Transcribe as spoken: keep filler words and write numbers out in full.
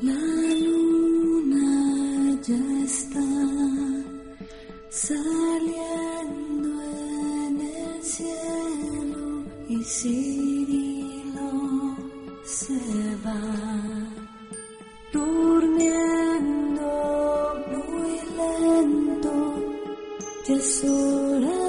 La luna ya está saliendo en el cielo y Cirilo se va durmiendo muy lento. Ya es hora